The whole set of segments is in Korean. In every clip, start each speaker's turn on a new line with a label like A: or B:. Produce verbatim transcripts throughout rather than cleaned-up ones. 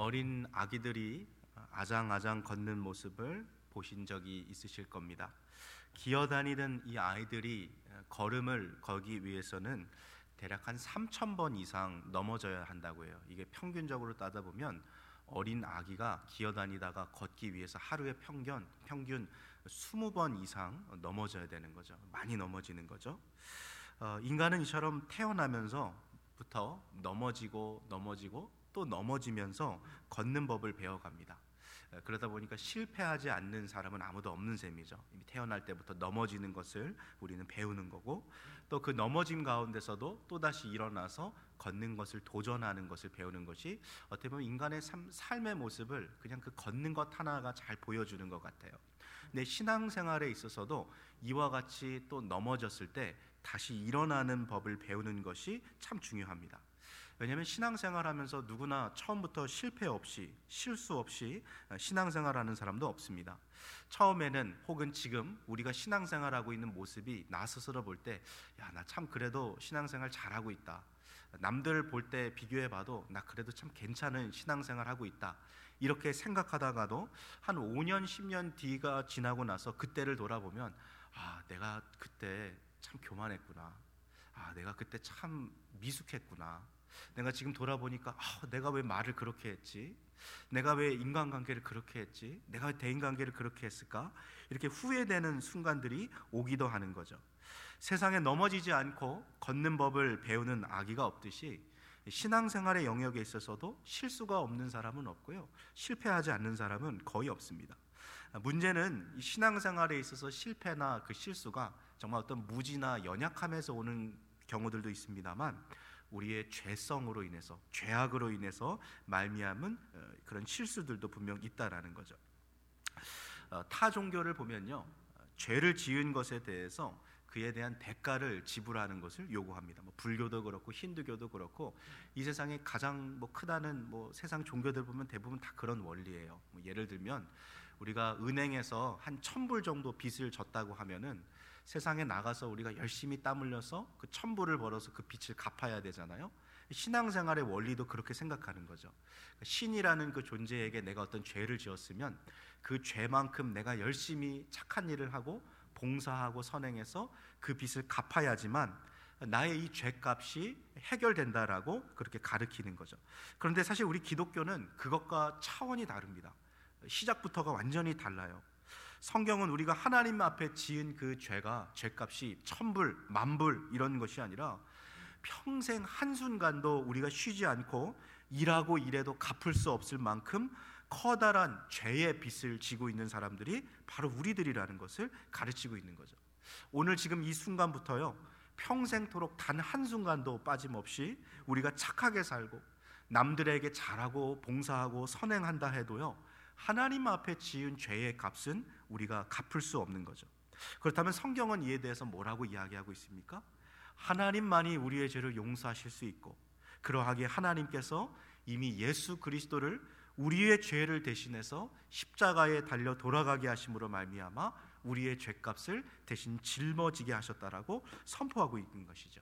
A: 어린 아기들이 아장아장 걷는 모습을 보신 적이 있으실 겁니다. 기어다니던 이 아이들이 걸음을 걷기 위해서는 대략 한 삼천 번 이상 넘어져야 한다고 해요. 이게 평균적으로 따져보면 어린 아기가 기어다니다가 걷기 위해서 하루에 평균 평균 이십 번 이상 넘어져야 되는 거죠. 많이 넘어지는 거죠. 어, 인간은 이처럼 태어나면서부터 넘어지고 넘어지고 또 넘어지면서 걷는 법을 배워갑니다. 그러다 보니까 실패하지 않는 사람은 아무도 없는 셈이죠. 이미 태어날 때부터 넘어지는 것을 우리는 배우는 거고, 또 그 넘어짐 가운데서도 또다시 일어나서 걷는 것을 도전하는 것을 배우는 것이 어떻게 보면 인간의 삶, 삶의 모습을 그냥 그 걷는 것 하나가 잘 보여주는 것 같아요. 근데 신앙생활에 있어서도 이와 같이 또 넘어졌을 때 다시 일어나는 법을 배우는 것이 참 중요합니다. 왜냐하면 신앙생활하면서 누구나 처음부터 실패 없이 실수 없이 신앙생활하는 사람도 없습니다. 처음에는 혹은 지금 우리가 신앙생활하고 있는 모습이 나 스스로 볼 때 야, 나 참 그래도 신앙생활 잘하고 있다, 남들 볼 때 비교해봐도 나 그래도 참 괜찮은 신앙생활하고 있다, 이렇게 생각하다가도 한 오 년 십 년 뒤가 지나고 나서 그때를 돌아보면 아, 내가 그때 참 교만했구나, 아, 내가 그때 참 미숙했구나, 내가 지금 돌아보니까 아, 내가 왜 말을 그렇게 했지, 내가 왜 인간관계를 그렇게 했지, 내가 왜 대인관계를 그렇게 했을까, 이렇게 후회되는 순간들이 오기도 하는 거죠. 세상에 넘어지지 않고 걷는 법을 배우는 아기가 없듯이 신앙생활의 영역에 있어서도 실수가 없는 사람은 없고요, 실패하지 않는 사람은 거의 없습니다. 문제는 이 신앙생활에 있어서 실패나 그 실수가 정말 어떤 무지나 연약함에서 오는 경우들도 있습니다만 우리의 죄성으로 인해서, 죄악으로 인해서 말미암은 그런 실수들도 분명 있다라는 거죠. 타 종교를 보면요, 죄를 지은 것에 대해서 그에 대한 대가를 지불하는 것을 요구합니다. 뭐 불교도 그렇고 힌두교도 그렇고 이 세상에 가장 뭐 크다는 뭐 세상 종교들 보면 대부분 다 그런 원리예요. 뭐 예를 들면 우리가 은행에서 한 천 불 정도 빚을 졌다고 하면은 세상에 나가서 우리가 열심히 땀 흘려서 그 천 불을 벌어서 그 빚을 갚아야 되잖아요. 신앙생활의 원리도 그렇게 생각하는 거죠. 신이라는 그 존재에게 내가 어떤 죄를 지었으면 그 죄만큼 내가 열심히 착한 일을 하고 봉사하고 선행해서 그 빚을 갚아야지만 나의 이 죄값이 해결된다라고 그렇게 가르치는 거죠. 그런데 사실 우리 기독교는 그것과 차원이 다릅니다. 시작부터가 완전히 달라요. 성경은 우리가 하나님 앞에 지은 그 죄가 죄값이 천불, 만불 이런 것이 아니라 평생 한순간도 우리가 쉬지 않고 일하고 일해도 갚을 수 없을 만큼 커다란 죄의 빚을 지고 있는 사람들이 바로 우리들이라는 것을 가르치고 있는 거죠. 오늘 지금 이 순간부터요, 평생토록 단 한순간도 빠짐없이 우리가 착하게 살고 남들에게 잘하고 봉사하고 선행한다 해도요, 하나님 앞에 지은 죄의 값은 우리가 갚을 수 없는 거죠. 그렇다면 성경은 이에 대해서 뭐라고 이야기하고 있습니까? 하나님만이 우리의 죄를 용서하실 수 있고, 그러하기에 하나님께서 이미 예수 그리스도를 우리의 죄를 대신해서 십자가에 달려 돌아가게 하심으로 말미암아 우리의 죄값을 대신 짊어지게 하셨다라고 선포하고 있는 것이죠.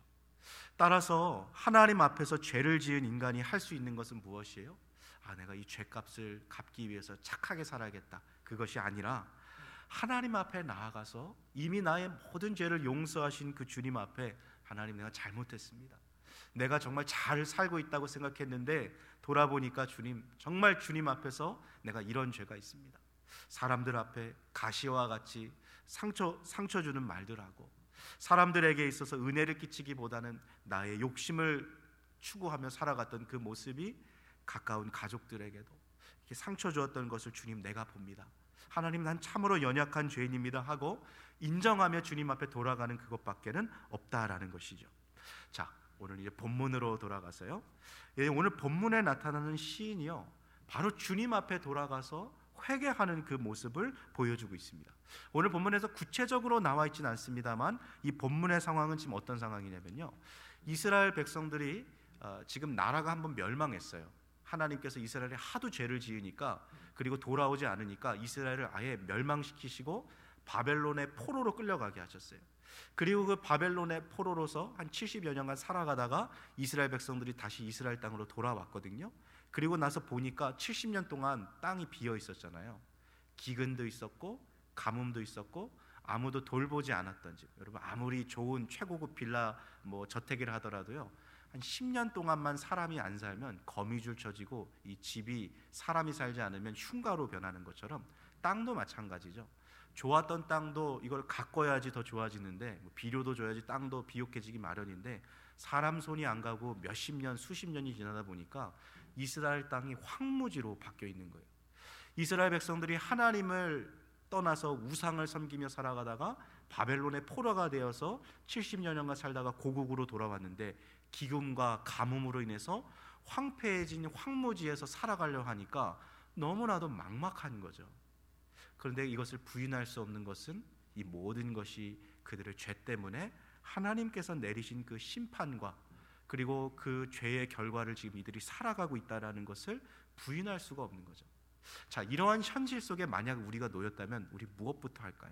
A: 따라서 하나님 앞에서 죄를 지은 인간이 할 수 있는 것은 무엇이에요? 아, 내가 이 죄값을 갚기 위해서 착하게 살아야겠다, 그것이 아니라 하나님 앞에 나아가서 이미 나의 모든 죄를 용서하신 그 주님 앞에 하나님, 내가 잘못했습니다, 내가 정말 잘 살고 있다고 생각했는데 돌아보니까 주님, 정말 주님 앞에서 내가 이런 죄가 있습니다. 사람들 앞에 가시와 같이 상처, 상처 주는 말들 하고, 사람들에게 있어서 은혜를 끼치기보다는 나의 욕심을 추구하며 살아갔던 그 모습이 가까운 가족들에게도 이렇게 상처 주었던 것을 주님, 내가 봅니다. 하나님, 난 참으로 연약한 죄인입니다 하고 인정하며 주님 앞에 돌아가는 그것밖에는 없다라는 것이죠. 자, 오늘 이제 본문으로 돌아가서요, 오늘 본문에 나타나는 시인이요, 바로 주님 앞에 돌아가서 회개하는 그 모습을 보여주고 있습니다. 오늘 본문에서 구체적으로 나와 있지는 않습니다만 이 본문의 상황은 지금 어떤 상황이냐면요, 이스라엘 백성들이 어, 지금 나라가 한번 멸망했어요. 하나님께서 이스라엘에 하도 죄를 지으니까, 그리고 돌아오지 않으니까 이스라엘을 아예 멸망시키시고 바벨론의 포로로 끌려가게 하셨어요. 그리고 그 바벨론의 포로로서 한 칠십여 년간 살아가다가 이스라엘 백성들이 다시 이스라엘 땅으로 돌아왔거든요. 그리고 나서 보니까 칠십 년 동안 땅이 비어 있었잖아요. 기근도 있었고 가뭄도 있었고 아무도 돌보지 않았던 집. 여러분, 아무리 좋은 최고급 빌라 뭐 저택이라 하더라도요, 한 십 년 동안만 사람이 안 살면 거미줄 쳐지고 이 집이 사람이 살지 않으면 흉가로 변하는 것처럼 땅도 마찬가지죠. 좋았던 땅도 이걸 가꿔야지 더 좋아지는데, 비료도 줘야지 땅도 비옥해지기 마련인데 사람 손이 안 가고 몇십 년 수십 년이 지나다 보니까 이스라엘 땅이 황무지로 바뀌어 있는 거예요. 이스라엘 백성들이 하나님을 떠나서 우상을 섬기며 살아가다가 바벨론의 포로가 되어서 칠십 년간 살다가 고국으로 돌아왔는데, 기근과 가뭄으로 인해서 황폐해진 황무지에서 살아가려 하니까 너무나도 막막한 거죠. 그런데 이것을 부인할 수 없는 것은 이 모든 것이 그들의 죄 때문에 하나님께서 내리신 그 심판과 그리고 그 죄의 결과를 지금 이들이 살아가고 있다는 것을 부인할 수가 없는 거죠. 자, 이러한 현실 속에 만약 우리가 놓였다면 우리 무엇부터 할까요?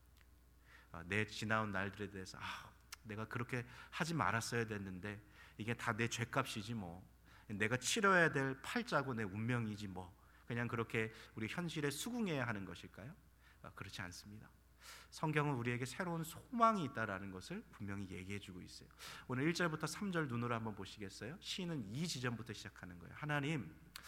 A: 아, 내 지나온 날들에 대해서 아, 내가 그렇게 하지 말았어야 됐는데 이게 다 내 죄값이지 뭐, 내가 치러야 될 팔자고 내 운명이지 뭐, 그냥 그렇게 우리 현실에 수긍해야 하는 것일까요? 아, 그렇지 않습니다. 성경은 우리에게 새로운 소망이 있다라는 것을 분명히 얘기해주고 있어요. 오늘 일 절부터 삼 절 눈으로 한번 보시겠어요? 시인은 이 지점부터 시작하는 거예요. 하나님,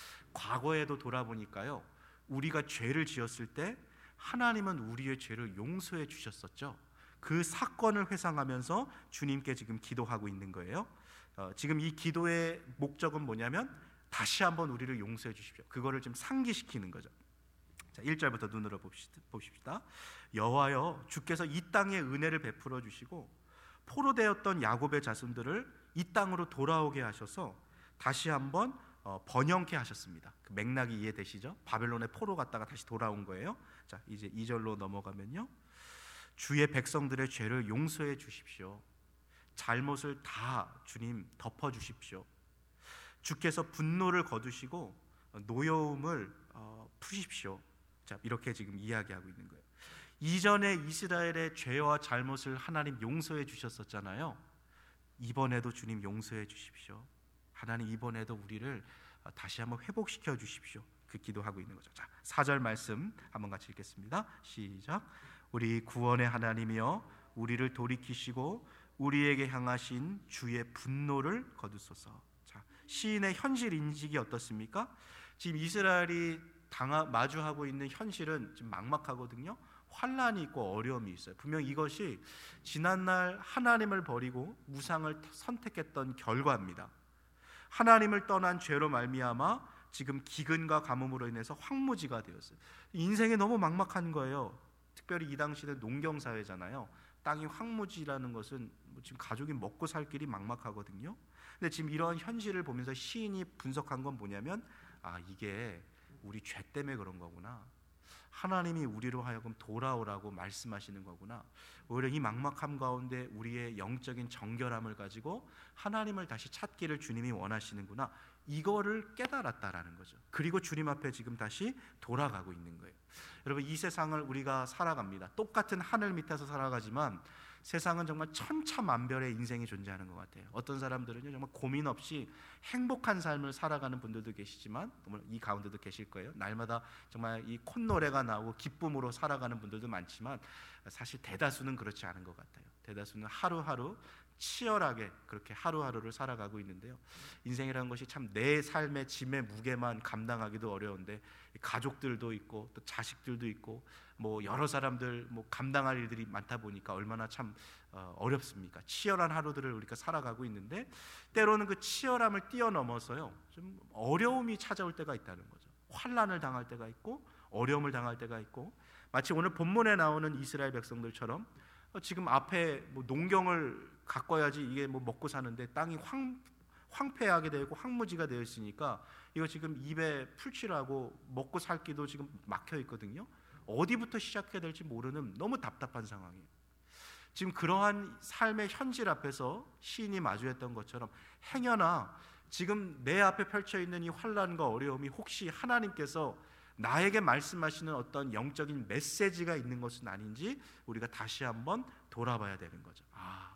A: 과거에도 돌아보니까요, 우리가 죄를 지었을 때 하나님은 우리의 죄를 용서해 주셨었죠. 그 사건을 회상하면서 주님께 지금 기도하고 있는 거예요. 어, 지금 이 기도의 목적은 뭐냐면 다시 한번 우리를 용서해 주십시오. 그거를 지금 상기시키는 거죠. 자, 일 절부터 눈으로 봅시다. 여호와여, 주께서 이 땅에 은혜를 베풀어 주시고 포로되었던 야곱의 자손들을 이 땅으로 돌아오게 하셔서 다시 한번 어, 번영케 하셨습니다. 그 맥락이 이해되시죠? 바벨론의 포로 갔다가 다시 돌아온 거예요. 자, 이제 이 절로 넘어가면요, 주의 백성들의 죄를 용서해 주십시오. 잘못을 다 주님 덮어 주십시오. 주께서 분노를 거두시고 노여움을 어, 푸십시오. 자, 이렇게 지금 이야기하고 있는 거예요. 이전에 이스라엘의 죄와 잘못을 하나님 용서해 주셨었잖아요. 이번에도 주님 용서해 주십시오. 하나님, 이번에도 우리를 다시 한번 회복시켜 주십시오. 그 기도하고 있는 거죠. 자, 사 절 말씀 한번 같이 읽겠습니다. 시작. 우리 구원의 하나님이여, 우리를 돌이키시고 우리에게 향하신 주의 분노를 거두소서. 자, 시인의 현실 인식이 어떻습니까? 지금 이스라엘이 당하, 마주하고 있는 현실은 지금 막막하거든요. 환란이 있고 어려움이 있어요. 분명 이것이 지난날 하나님을 버리고 우상을 선택했던 결과입니다. 하나님을 떠난 죄로 말미암아 지금 기근과 가뭄으로 인해서 황무지가 되었어요. 인생이 너무 막막한 거예요. 특별히 이 당시는 농경 사회잖아요. 땅이 황무지라는 것은 뭐 지금 가족이 먹고 살 길이 막막하거든요. 근데 지금 이런 현실을 보면서 시인이 분석한 건 뭐냐면, 아, 이게 우리 죄 때문에 그런 거구나. 하나님이 우리로 하여금 돌아오라고 말씀하시는 거구나. 오히려 이 막막함 가운데 우리의 영적인 정결함을 가지고 하나님을 다시 찾기를 주님이 원하시는구나. 이거를 깨달았다라는 거죠. 그리고 주님 앞에 지금 다시 돌아가고 있는 거예요. 여러분, 이 세상을 우리가 살아갑니다. 똑같은 하늘 밑에서 살아가지만 세상은 정말 천차만별의 인생이 존재하는 것 같아요. 어떤 사람들은요, 정말 고민 없이 행복한 삶을 살아가는 분들도 계시지만, 이 가운데도 계실 거예요. 날마다 정말 이 콧노래가 나오고 기쁨으로 살아가는 분들도 많지만 사실 대다수는 그렇지 않은 것 같아요. 대다수는 하루하루 치열하게 그렇게 하루하루를 살아가고 있는데요, 인생이라는 것이 참 내 삶의 짐의 무게만 감당하기도 어려운데 가족들도 있고 또 자식들도 있고 뭐 여러 사람들 뭐 감당할 일들이 많다 보니까 얼마나 참 어, 어렵습니까? 치열한 하루들을 우리가 살아가고 있는데 때로는 그 치열함을 뛰어넘어서요, 좀 어려움이 찾아올 때가 있다는 거죠. 환난을 당할 때가 있고 어려움을 당할 때가 있고, 마치 오늘 본문에 나오는 이스라엘 백성들처럼 어, 지금 앞에 뭐 농경을 가꿔야지 이게 뭐 먹고 사는데 땅이 황, 황폐하게 되고 황무지가 되어 있으니까 이거 지금 입에 풀칠하고 먹고 살기도 지금 막혀 있거든요. 어디부터 시작해야 될지 모르는 너무 답답한 상황이에요. 지금 그러한 삶의 현실 앞에서 시인이 마주했던 것처럼, 행여나 지금 내 앞에 펼쳐 있는 이 환난과 어려움이 혹시 하나님께서 나에게 말씀하시는 어떤 영적인 메시지가 있는 것은 아닌지 우리가 다시 한번 돌아봐야 되는 거죠. 아,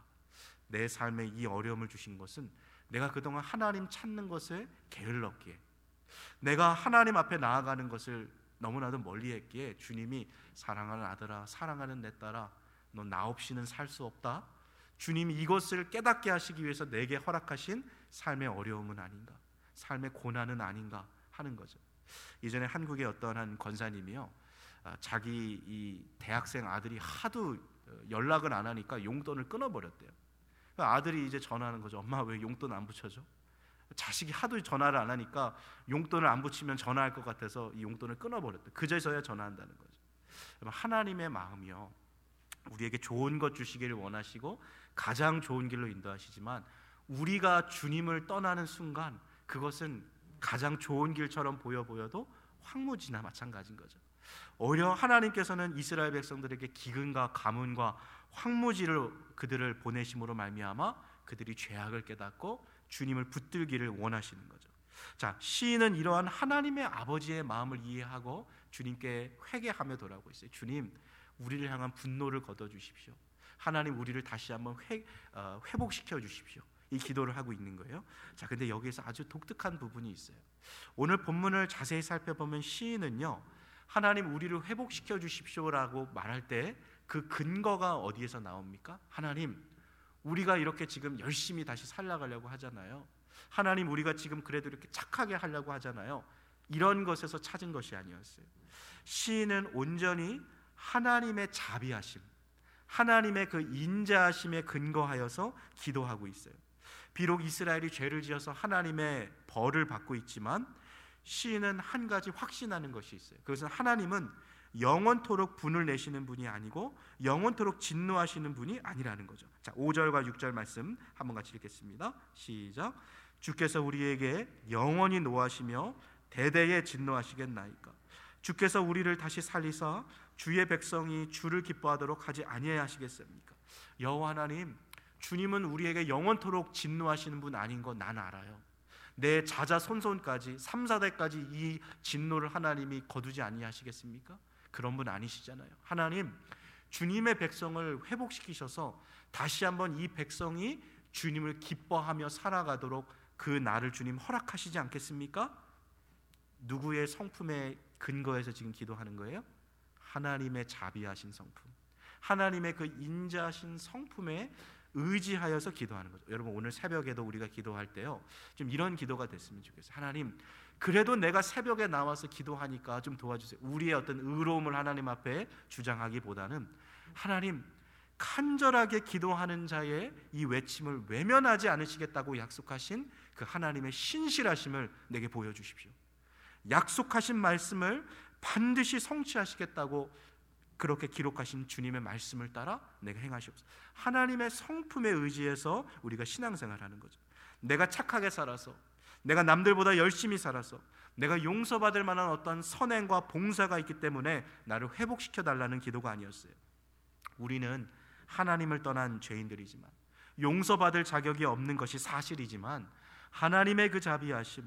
A: 내 삶에 이 어려움을 주신 것은 내가 그동안 하나님 찾는 것에 게을렀기에, 내가 하나님 앞에 나아가는 것을 너무나도 멀리 했기에 주님이 사랑하는 아들아, 사랑하는 내 딸아, 너 나 없이는 살 수 없다. 주님이 이것을 깨닫게 하시기 위해서 내게 허락하신 삶의 어려움은 아닌가, 삶의 고난은 아닌가 하는 거죠. 이전에 한국의 어떤 한 권사님이요, 자기 이 대학생 아들이 하도 연락을 안 하니까 용돈을 끊어버렸대요. 아들이 이제 전화하는 거죠. 엄마 왜 용돈 안 붙여줘? 자식이 하도 전화를 안 하니까 용돈을 안 붙이면 전화할 것 같아서 이 용돈을 끊어버렸대. 그제서야 전화한다는 거죠. 하나님의 마음이요, 우리에게 좋은 것 주시기를 원하시고 가장 좋은 길로 인도하시지만 우리가 주님을 떠나는 순간 그것은 가장 좋은 길처럼 보여 보여도 황무지나 마찬가지인 거죠. 오히려 하나님께서는 이스라엘 백성들에게 기근과 가뭄과 황무지를 그들을 보내심으로 말미암아 그들이 죄악을 깨닫고 주님을 붙들기를 원하시는 거죠. 자, 시인은 이러한 하나님의 아버지의 마음을 이해하고 주님께 회개하며 돌아오고 있어요. 주님, 우리를 향한 분노를 걷어 주십시오. 하나님, 우리를 다시 한번 회, 어, 회복시켜 주십시오. 이 기도를 하고 있는 거예요. 자, 근데 여기에서 아주 독특한 부분이 있어요. 오늘 본문을 자세히 살펴보면 시인은요, 하나님 우리를 회복시켜 주십시오라고 말할 때 그 근거가 어디에서 나옵니까? 하나님, 우리가 이렇게 지금 열심히 다시 살아가려고 하잖아요. 하나님, 우리가 지금 그래도 이렇게 착하게 하려고 하잖아요. 이런 것에서 찾은 것이 아니었어요. 시인은 온전히 하나님의 자비하심, 하나님의 그 인자하심에 근거하여서 기도하고 있어요. 비록 이스라엘이 죄를 지어서 하나님의 벌을 받고 있지만 시인은 한 가지 확신하는 것이 있어요. 그것은 하나님은 영원토록 분을 내시는 분이 아니고 영원토록 진노하시는 분이 아니라는 거죠. 자, 오 절과 육 절 말씀 한번 같이 읽겠습니다. 시작. 주께서 우리에게 영원히 노하시며 대대에 진노하시겠나이까. 주께서 우리를 다시 살리사 주의 백성이 주를 기뻐하도록 하지 아니하시겠습니까? 여호와 하나님, 주님은 우리에게 영원토록 진노하시는 분 아닌 거 난 알아요. 내 자자손손까지 삼, 사대까지 이 진노를 하나님이 거두지 아니하시겠습니까? 그런 분 아니시잖아요. 하나님, 주님의 백성을 회복시키셔서 다시 한번 이 백성이 주님을 기뻐하며 살아가도록 그 날을 주님 허락하시지 않겠습니까? 누구의 성품의 근거에서 지금 기도하는 거예요? 하나님의 자비하신 성품, 하나님의 그 인자하신 성품에 의지하여서 기도하는 거죠. 여러분, 오늘 새벽에도 우리가 기도할 때요, 좀 이런 기도가 됐으면 좋겠어요. 하나님, 그래도 내가 새벽에 나와서 기도하니까 좀 도와주세요. 우리의 어떤 의로움을 하나님 앞에 주장하기보다는 하나님, 간절하게 기도하는 자의 이 외침을 외면하지 않으시겠다고 약속하신 그 하나님의 신실하심을 내게 보여주십시오. 약속하신 말씀을 반드시 성취하시겠다고 그렇게 기록하신 주님의 말씀을 따라 내가 행하시옵소서. 하나님의 성품에 의지해서 우리가 신앙생활하는 거죠. 내가 착하게 살아서, 내가 남들보다 열심히 살아서, 내가 용서받을 만한 어떤 선행과 봉사가 있기 때문에 나를 회복시켜 달라는 기도가 아니었어요. 우리는 하나님을 떠난 죄인들이지만, 용서받을 자격이 없는 것이 사실이지만, 하나님의 그 자비하심,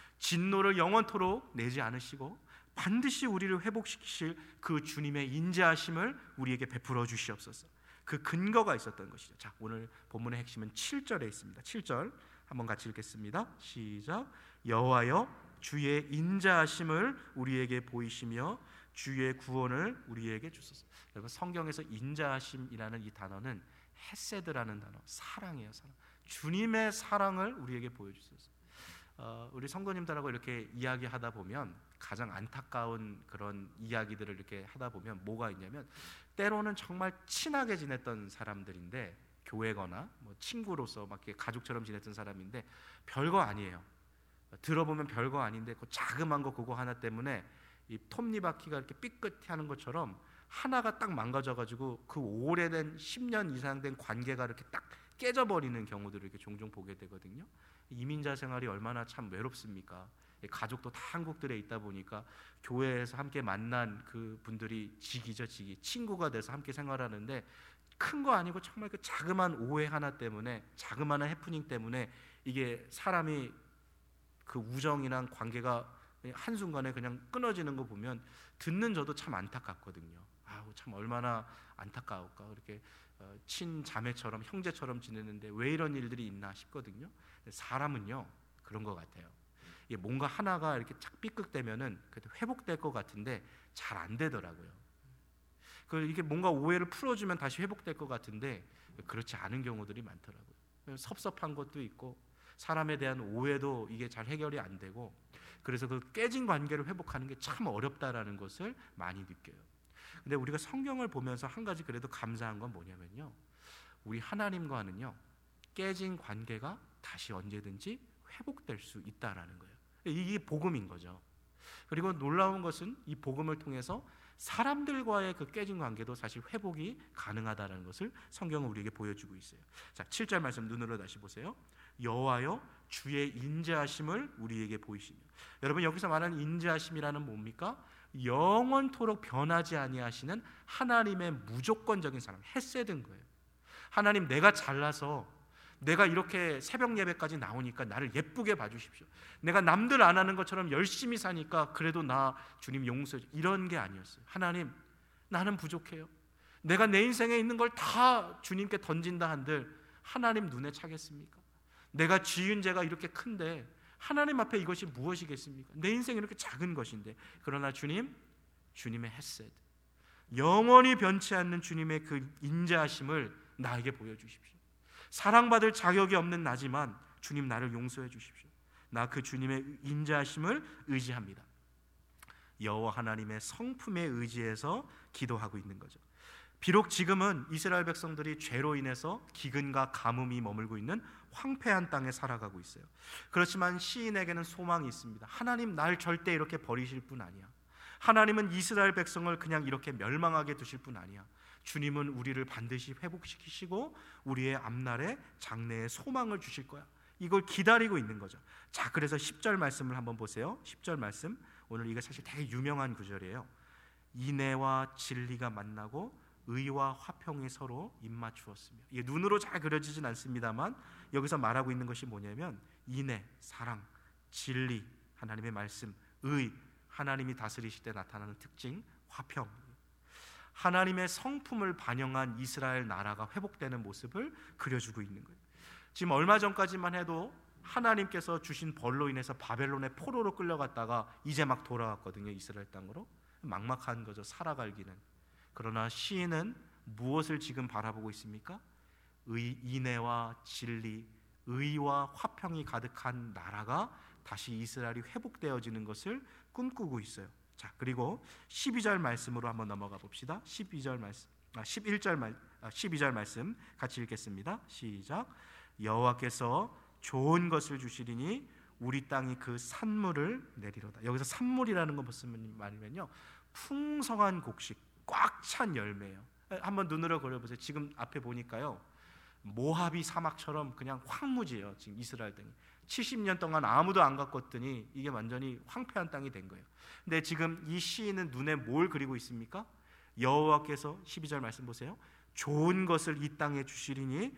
A: 진노를 영원토록 내지 않으시고 반드시 우리를 회복시키실 그 주님의 인자하심을 우리에게 베풀어 주시옵소서. 그 근거가 있었던 것이죠. 자, 오늘 본문의 핵심은 칠 절에 있습니다. 칠 절 한번 같이 읽겠습니다. 시작. 여호와여, 주의 인자하심을 우리에게 보이시며 주의 구원을 우리에게 주소서. 여러분, 성경에서 인자하심이라는 이 단어는 헤세드라는 단어, 사랑이에요. 사랑. 주님의 사랑을 우리에게 보여주소서. 어, 우리 성도님들하고 이렇게 이야기하다 보면 가장 안타까운 그런 이야기들을 이렇게 하다 보면 뭐가 있냐면, 때로는 정말 친하게 지냈던 사람들인데, 교회거나 뭐 친구로서 막 이렇게 가족처럼 지냈던 사람인데 별거 아니에요. 들어보면 별거 아닌데 그 자그만 거 그거 하나 때문에 이 톱니바퀴가 이렇게 삐끗해 하는 것처럼 하나가 딱 망가져가지고 그 오래된 십 년 이상 된 관계가 이렇게 딱 깨져버리는 경우들을 이렇게 종종 보게 되거든요. 이민자 생활이 얼마나 참 외롭습니까? 가족도 다 한국들에 있다 보니까 교회에서 함께 만난 그 분들이 직이죠, 직이. 친구가 돼서 함께 생활하는데 큰 거 아니고 정말 그 자그마한 오해 하나 때문에, 자그마한 해프닝 때문에 이게 사람이 그 우정이나 관계가 한순간에 그냥 끊어지는 거 보면 듣는 저도 참 안타깝거든요. 아우, 참 얼마나 안타까울까. 이렇게 친자매처럼 형제처럼 지내는데 왜 이런 일들이 있나 싶거든요. 사람은요 그런 것 같아요.
B: 이게 뭔가 하나가 이렇게 착 삐끗되면은 그래도 회복될 것 같은데 잘 안 되더라고요. 그 이게 뭔가 오해를 풀어주면 다시 회복될 것 같은데 그렇지 않은 경우들이 많더라고요. 섭섭한 것도 있고 사람에 대한 오해도 이게 잘 해결이 안 되고, 그래서 그 깨진 관계를 회복하는 게 참 어렵다라는 것을 많이 느껴요. 근데 우리가 성경을 보면서 한 가지 그래도 감사한 건 뭐냐면요, 우리 하나님과는요 깨진 관계가 다시 언제든지 회복될 수 있다라는 거예요. 이게 복음인 거죠. 그리고 놀라운 것은 이 복음을 통해서 사람들과의 그 깨진 관계도 사실 회복이 가능하다는 것을 성경은 우리에게 보여주고 있어요. 자, 칠 절 말씀 눈으로 다시 보세요. 여호와여 주의 인자하심을 우리에게 보이시며. 여러분, 여기서 말하는 인자하심이라는 뭡니까? 영원토록 변하지 아니하시는 하나님의 무조건적인 사랑, 헤세드인 거예요. 하나님, 내가 잘나서 내가 이렇게 새벽 예배까지 나오니까 나를 예쁘게 봐주십시오. 내가 남들 안 하는 것처럼 열심히 사니까 그래도 나 주님 용서해, 이런 게 아니었어요. 하나님, 나는 부족해요. 내가 내 인생에 있는 걸 다 주님께 던진다 한들 하나님 눈에 차겠습니까? 내가 지은 죄가 이렇게 큰데 하나님 앞에 이것이 무엇이겠습니까? 내 인생이 이렇게 작은 것인데. 그러나 주님, 주님의 헤세드, 영원히 변치 않는 주님의 그 인자하심을 나에게 보여주십시오. 사랑받을 자격이 없는 나지만 주님, 나를 용서해 주십시오. 나 그 주님의 인자하심을 의지합니다. 여호와 하나님의 성품에 의지해서 기도하고 있는 거죠. 비록 지금은 이스라엘 백성들이 죄로 인해서 기근과 가뭄이 머물고 있는 황폐한 땅에 살아가고 있어요. 그렇지만 시인에게는 소망이 있습니다. 하나님, 날 절대 이렇게 버리실 분 아니야. 하나님은 이스라엘 백성을 그냥 이렇게 멸망하게 두실 분 아니야. 주님은 우리를 반드시 회복시키시고 우리의 앞날에 장래에 소망을 주실 거야. 이걸 기다리고 있는 거죠. 자, 그래서 십 절 말씀을 한번 보세요. 십 절 말씀, 오늘 이게 사실 되게 유명한 구절이에요. 인애와 진리가 만나고 의와 화평이 서로 입맞추었으며. 이게 눈으로 잘 그려지진 않습니다만 여기서 말하고 있는 것이 뭐냐면 인애, 사랑, 진리, 하나님의 말씀, 의, 하나님이 다스리실 때 나타나는 특징, 화평, 하나님의 성품을 반영한 이스라엘 나라가 회복되는 모습을 그려주고 있는 거예요. 지금 얼마 전까지만 해도 하나님께서 주신 벌로 인해서 바벨론의 포로로 끌려갔다가 이제 막 돌아왔거든요. 이스라엘 땅으로. 막막한 거죠, 살아갈기는. 그러나 시인은 무엇을 지금 바라보고 있습니까? 의, 인애와 진리, 의와 화평이 가득한 나라가 다시 이스라엘이 회복되어지는 것을 꿈꾸고 있어요. 자, 그리고 십이 절 말씀으로 한번 넘어가 봅시다. 십이 절 말씀, 아, 십일 절 말, 아, 십이 절 말씀 같이 읽겠습니다. 시작. 여호와께서 좋은 것을 주시리니 우리 땅이 그 산물을 내리로다. 여기서 산물이라는 거 무슨 말이면요, 풍성한 곡식, 꽉 찬 열매예요. 한번 눈으로 그려보세요. 지금 앞에 보니까요, 모하비 사막처럼 그냥 황무지예요. 지금 이스라엘 땅이 칠십 년 동안 아무도 안 가꿨더니 이게 완전히 황폐한 땅이 된 거예요. 근데 지금 이 시인은 눈에 뭘 그리고 있습니까? 여호와께서 십이 절 말씀 보세요. 좋은 것을 이 땅에 주시리니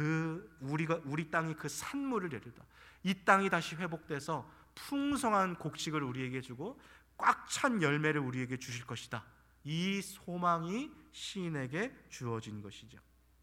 B: 그 우리가 우리 땅이 그 산물을 내리다. 이 땅이 다시 회복돼서 풍성한 곡식을 우리에게 주고 꽉 찬 열매를 우리에게 주실 것이다. 이 소망이 시인에게 주어진 것이죠.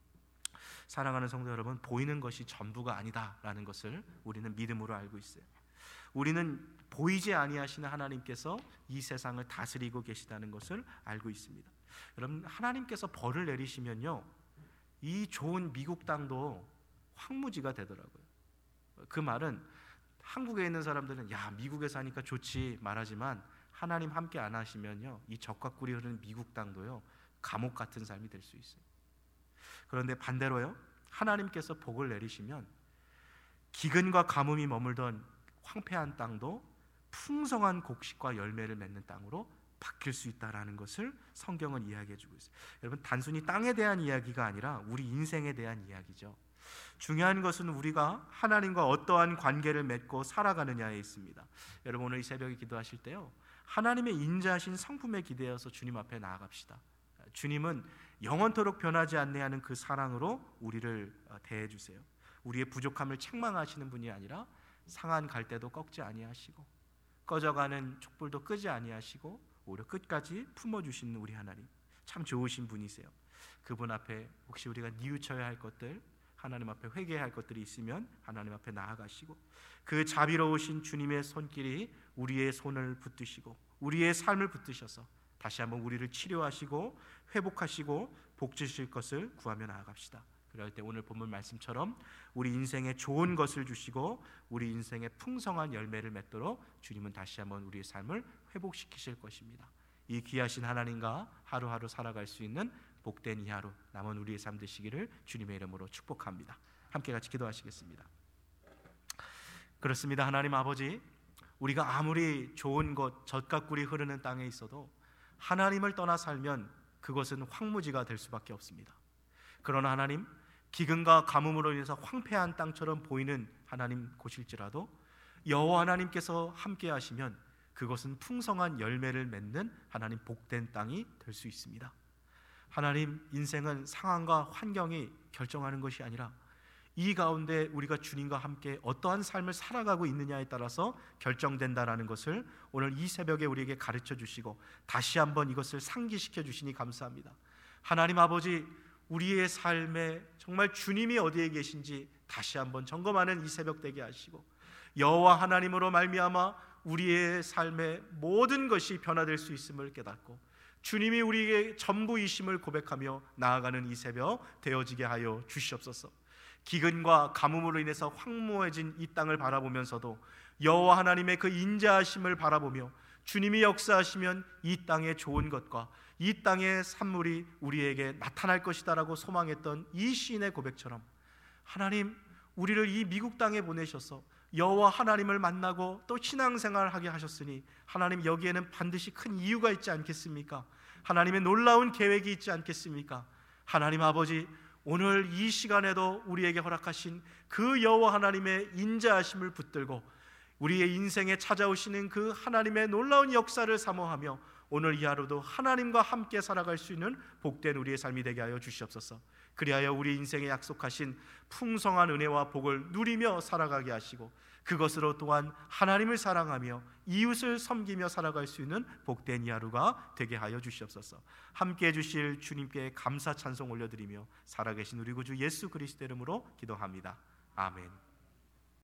B: 사랑하는 성도 여러분, 보이는 것이 전부가 아니다라는 것을 우리는 믿음으로 알고 있어요. 우리는 보이지 아니하시는 하나님께서 이 세상을 다스리고 계시다는 것을 알고 있습니다. 여러분, 하나님께서 벌을 내리시면요, 이 좋은 미국 땅도 황무지가 되더라고요. 그 말은 한국에 있는 사람들은 야, 미국에 사니까 좋지 말하지만 하나님 함께 안 하시면요, 이 적과 꿀이 흐르는 미국 땅도요 감옥 같은 삶이 될 수 있어요. 그런데 반대로요, 하나님께서 복을 내리시면 기근과 가뭄이 머물던 황폐한 땅도 풍성한 곡식과 열매를 맺는 땅으로 바뀔 수 있다라는 것을 성경은 이야기해 주고 있어요. 여러분, 단순히 땅에 대한 이야기가 아니라 우리 인생에 대한 이야기죠. 중요한 것은 우리가 하나님과 어떠한 관계를 맺고 살아가느냐에 있습니다. 여러분, 오늘 이 새벽에 기도하실 때요, 하나님의 인자하신 성품에 기대어서 주님 앞에 나아갑시다. 주님은 영원토록 변하지 않는 그 사랑으로 우리를 대해 주세요. 우리의 부족함을 책망하시는 분이 아니라 상한 갈대도 꺾지 아니하시고 꺼져가는 촛불도 끄지 아니하시고 오히려 끝까지 품어주시는 우리 하나님, 참 좋으신 분이세요. 그분 앞에 혹시 우리가 뉘우쳐야 할 것들, 하나님 앞에 회개할 것들이 있으면 하나님 앞에 나아가시고, 그 자비로우신 주님의 손길이 우리의 손을 붙드시고 우리의 삶을 붙드셔서 다시 한번 우리를 치료하시고 회복하시고 복 주실 것을 구하며 나아갑시다. 그럴 때 오늘 본문 말씀처럼 우리 인생에 좋은 것을 주시고 우리 인생에 풍성한 열매를 맺도록 주님은 다시 한번 우리의 삶을 회복시키실 것입니다. 이 귀하신 하나님과 하루하루 살아갈 수 있는 복된 이 하루, 남은 우리의 삶 되시기를 주님의 이름으로 축복합니다. 함께 같이 기도하시겠습니다. 그렇습니다. 하나님 아버지, 우리가 아무리 좋은 곳, 젖과 꿀이 흐르는 땅에 있어도 하나님을 떠나 살면 그것은 황무지가 될 수밖에 없습니다. 그러나 하나님, 기근과 가뭄으로 인해서 황폐한 땅처럼 보이는 하나님 곳일지라도 여호와 하나님께서 함께 하시면 그것은 풍성한 열매를 맺는 하나님 복된 땅이 될 수 있습니다. 하나님, 인생은 상황과 환경이 결정하는 것이 아니라 이 가운데 우리가 주님과 함께 어떠한 삶을 살아가고 있느냐에 따라서 결정된다라는 것을 오늘 이 새벽에 우리에게 가르쳐 주시고 다시 한번 이것을 상기시켜 주시니 감사합니다. 하나님 아버지, 우리의 삶에 정말 주님이 어디에 계신지 다시 한번 점검하는 이 새벽 되게 하시고, 여호와 하나님으로 말미암아 우리의 삶의 모든 것이 변화될 수 있음을 깨닫고 주님이 우리에게 전부이심을 고백하며 나아가는 이 새벽 되어지게 하여 주시옵소서. 기근과 가뭄으로 인해서 황무해진 이 땅을 바라보면서도 여호와 하나님의 그 인자하심을 바라보며 주님이 역사하시면 이 땅의 좋은 것과 이 땅의 산물이 우리에게 나타날 것이다라고 소망했던 이 시인의 고백처럼, 하나님, 우리를 이 미국 땅에 보내셔서 여호와 하나님을 만나고 또 신앙생활을 하게 하셨으니 하나님, 여기에는 반드시 큰 이유가 있지 않겠습니까? 하나님의 놀라운 계획이 있지 않겠습니까? 하나님 아버지, 오늘 이 시간에도 우리에게 허락하신 그 여호와 하나님의 인자하심을 붙들고 우리의 인생에 찾아오시는 그 하나님의 놀라운 역사를 사모하며 오늘 이 하루도 하나님과 함께 살아갈 수 있는 복된 우리의 삶이 되게 하여 주시옵소서. 그리하여 우리 인생에 약속하신 풍성한 은혜와 복을 누리며 살아가게 하시고 그것으로 또한 하나님을 사랑하며 이웃을 섬기며 살아갈 수 있는 복된 이 하루가 되게 하여 주시옵소서. 함께해 주실 주님께 감사 찬송 올려드리며 살아계신 우리 구주 예수 그리스도 이름으로 기도합니다. 아멘.